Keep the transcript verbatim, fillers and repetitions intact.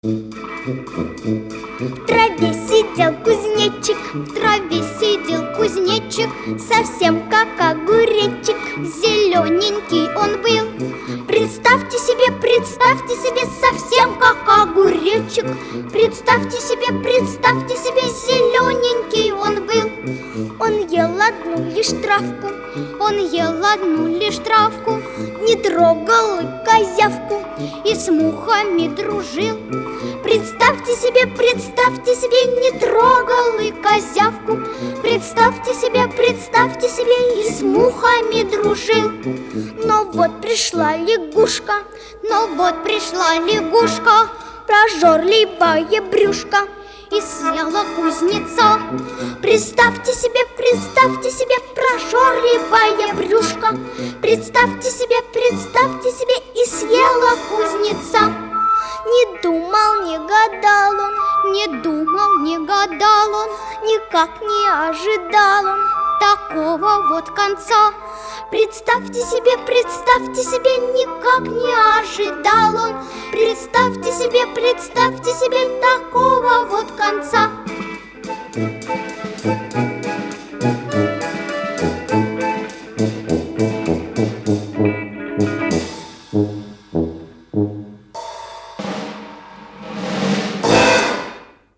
В траве сидел кузнечик, в траве сидел кузнечик, совсем как огуречек, зелененький он был. Представьте себе, представьте себе, совсем как огуречек. Представьте себе, представьте себе, зелененький он был. Он ел одну лишь травку, он ел одну лишь травку, не трогал и козявку и с мухами дружил. Представьте себе, представьте себе, не трогал и козявку. Представьте себе, представьте себе, и с мухами дружил. Но вот пришла лягушка, но вот пришла лягушка, прожорливая брюшко, и съела кузнеца. Представьте себе, представьте себе, прожорливая брюшко. Представьте себе, представьте себе, и съела кузнеца. Не думал, не гадал он, не думал, не гадал он, никак не ожидал он такого вот конца. Представьте себе, представьте себе, никак не ожидал он. Представьте себе, представьте себе такого вот конца.